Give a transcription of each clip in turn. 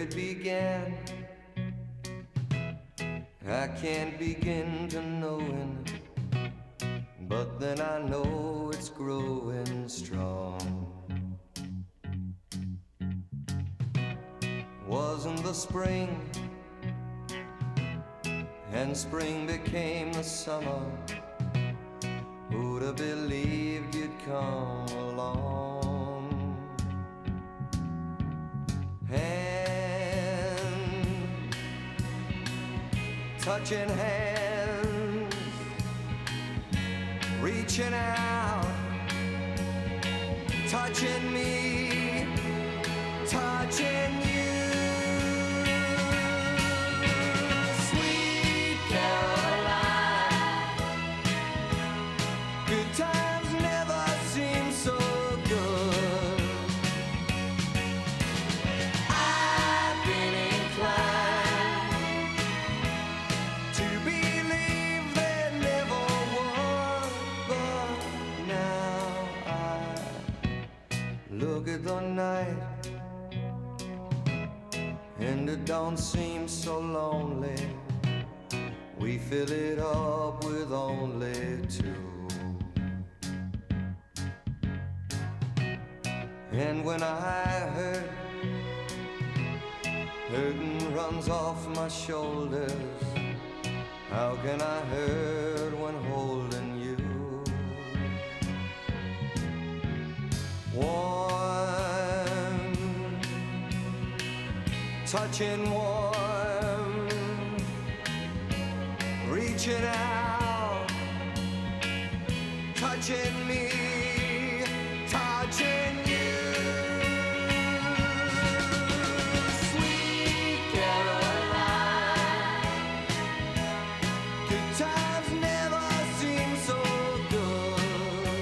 it began. I can't begin to knowing, but then I know it's growing strong. Wasn't the spring, and spring became the summer. Who'd have believed you'd come along? Hand, touching hands, reaching out, touching me, touching you. Sweet Caroline, good times never seem so good. I've been inclined to believe there never was, but now I look at the night and it don't seem so lonely. We fill it up with only two. And when I hurt, hurting runs off my shoulders. How can I hurt when holding you? Warm, touching warm, reaching out, touching me, touching you. Sweet Caroline, good times never seem so good.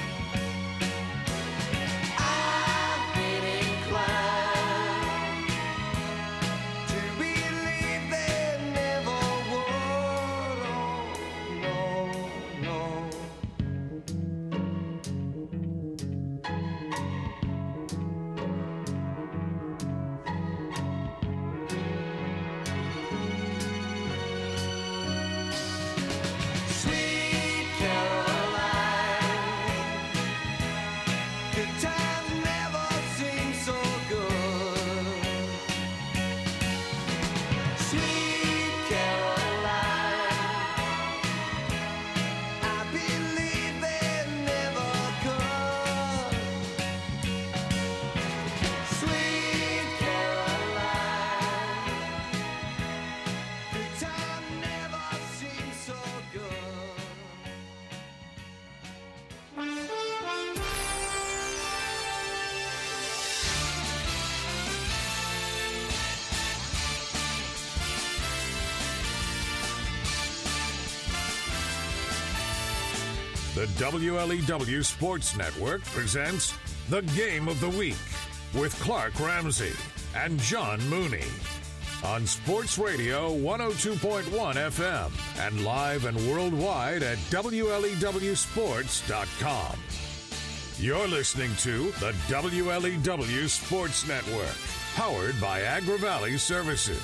I've been inclined to believe there never would. Oh, no, no. Sweet Caroline, good times never seem so good. Sweet Caroline, I believe they never could. Sweet Caroline, good time never seems so good. The WLEW Sports Network presents The Game of the Week with Clark Ramsey and John Mooney on Sports Radio 102.1 FM and live and worldwide at WLEWsports.com. You're listening to the WLEW Sports Network, powered by Agri Valley Services.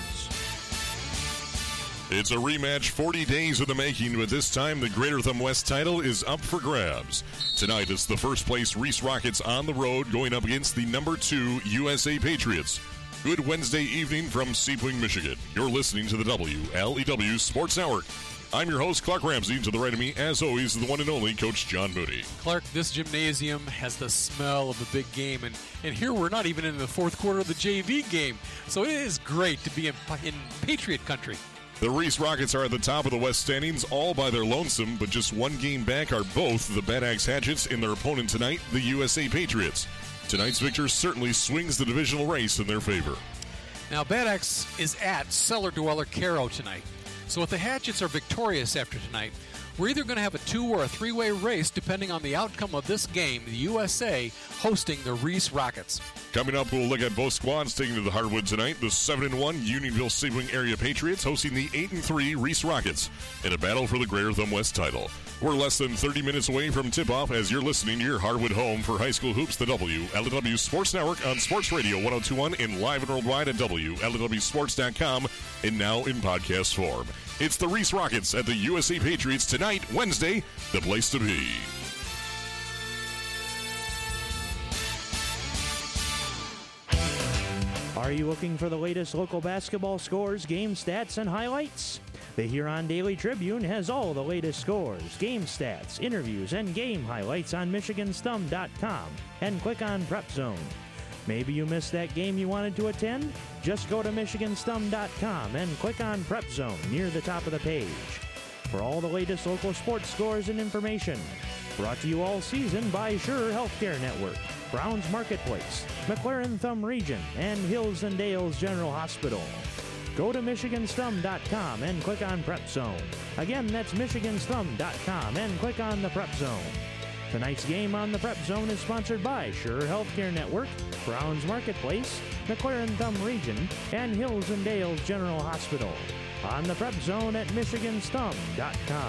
It's a rematch 40 days in the making, but this time the Greater Thumb West title is up for grabs. Tonight it's the first place Reese Rockets on the road going up against the number 2 USA Patriots. Good Wednesday evening from Sebring, Michigan. You're listening to the WLEW Sports Network. I'm your host, Clark Ramsey. To the right of me, as always, the one and only Coach John Moody. Clark, this gymnasium has the smell of a big game, and here we're not even in the fourth quarter of the JV game, so it is great to be in Patriot country. The Reese Rockets are at the top of the West standings all by their lonesome, but just one game back are both the Bad Axe Hatchets and their opponent tonight, the USA Patriots. Tonight's victor certainly swings the divisional race in their favor. Now, Bad Axe is at Cellar Dweller Caro tonight, so if the Hatchets are victorious after tonight, we're either going to have a 2 or a 3-way race depending on the outcome of this game, the USA hosting the Reese Rockets. Coming up, we'll look at both squads taking to the hardwood tonight. The 7-1 Unionville-Sebring area Patriots hosting the 8-3 Reese Rockets in a battle for the Greater Thumb West title. We're less than 30 minutes away from tip-off as you're listening to your Hardwood home for high school hoops, the WLW Sports Network on Sports Radio 102.1 and live and worldwide at WLWSports.com and now in podcast form. It's the Reese Rockets at the USA Patriots tonight, Wednesday, the place to be. Are you looking for the latest local basketball scores, game stats, and highlights? The Huron Daily Tribune has all the latest scores, game stats, interviews, and game highlights on MichiganStum.com and click on Prep Zone. Maybe you missed that game you wanted to attend? Just go to MichiganStum.com and click on Prep Zone near the top of the page. For all the latest local sports scores and information. Brought to you all season by Sure Healthcare Network, Browns Marketplace, McLaren Thumb Region, and Hills and Dales General Hospital. Go to MichiganStum.com and click on Prep Zone. Again, that's MichiganStum.com and click on the Prep Zone. Tonight's game on the Prep Zone is sponsored by Sure Healthcare Network, Browns Marketplace, McLaren Thumb Region, and Hills and Dales General Hospital. On the Prep Zone at MichiganStum.com.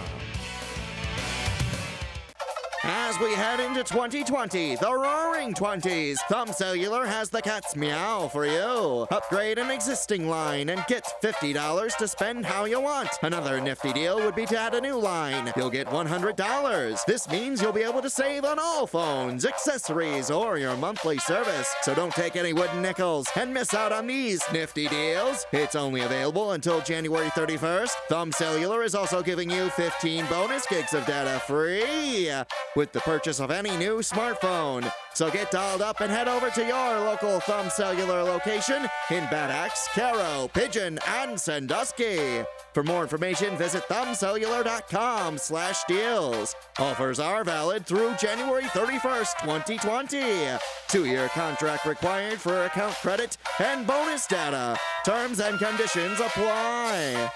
As we head into 2020, the Roaring 20s, Thumb Cellular has the cat's meow for you. Upgrade an existing line and get $50 to spend how you want. Another nifty deal would be to add a new line. You'll get $100. This means you'll be able to save on all phones, accessories, or your monthly service. So don't take any wooden nickels and miss out on these nifty deals. It's only available until January 31st. Thumb Cellular is also giving you 15 bonus gigs of data free with the purchase of any new smartphone. So get dialed up and head over to your local Thumb Cellular location in Bad Axe, Caro, Pigeon, and Sandusky. For more information, visit thumbcellular.com/deals. Offers are valid through January 31st, 2020. 2-year contract required for account credit and bonus data. Terms and conditions apply.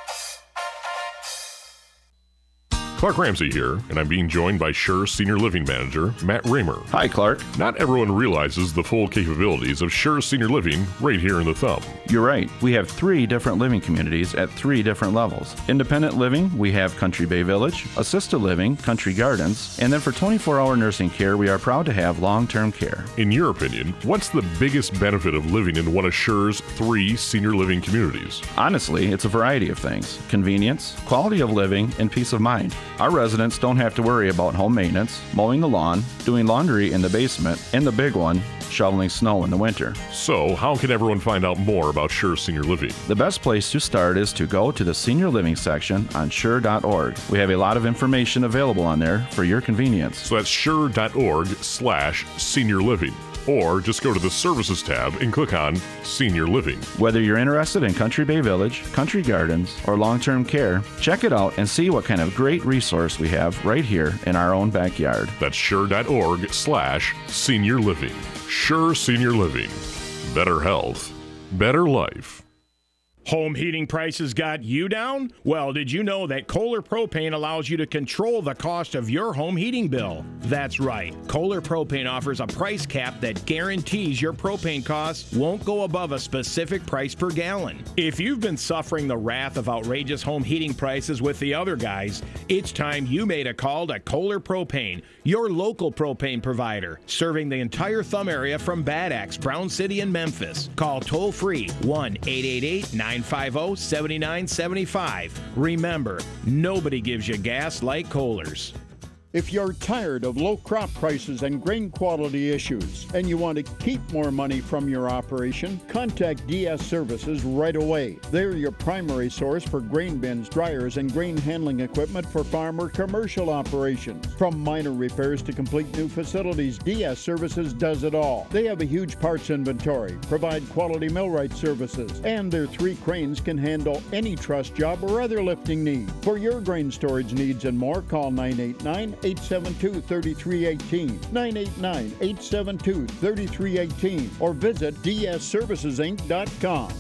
Clark Ramsey here, and I'm being joined by Sure Senior Living Manager Matt Raymer. Hi, Clark. Not everyone realizes the full capabilities of Sure Senior Living right here in the Thumb. You're right. We have 3 different living communities at 3 different levels. Independent living, we have Country Bay Village. Assisted living, Country Gardens. And then for 24-hour nursing care, we are proud to have long-term care. In your opinion, what's the biggest benefit of living in one of Sure's 3 senior living communities? Honestly, it's a variety of things. Convenience, quality of living, and peace of mind. Our residents don't have to worry about home maintenance, mowing the lawn, doing laundry in the basement, and the big one, shoveling snow in the winter. So, how can everyone find out more about Sure Senior Living? The best place to start is to go to the Senior Living section on sure.org. We have a lot of information available on there for your convenience. So that's sure.org/senior living. Or just go to the Services tab and click on Senior Living. Whether you're interested in Country Bay Village, Country Gardens, or long-term care, check it out and see what kind of great resource we have right here in our own backyard. That's sure.org/senior living. Sure Senior Living. Better health. Better life. Home heating prices got you down? Well, did you know that Kohler Propane allows you to control the cost of your home heating bill? That's right. Kohler Propane offers a price cap that guarantees your propane costs won't go above a specific price per gallon. If you've been suffering the wrath of outrageous home heating prices with the other guys, it's time you made a call to Kohler Propane, your local propane provider, serving the entire Thumb area from Bad Axe, Brown City, and Memphis. Call toll-free 1-888-950-7975. Remember, nobody gives you gas like Kohler's. If you're tired of low crop prices and grain quality issues and you want to keep more money from your operation, contact DS Services right away. They're your primary source for grain bins, dryers, and grain handling equipment for farm or commercial operations. From minor repairs to complete new facilities, DS Services does it all. They have a huge parts inventory, provide quality millwright services, and their 3 cranes can handle any truss job or other lifting need. For your grain storage needs and more, call 989-872-3318, 989-872-3318, or visit dsservicesinc.com.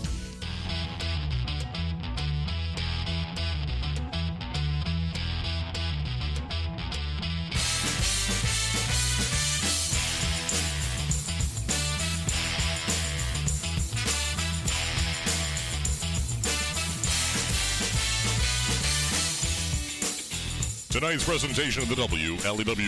Tonight's presentation of the WLEW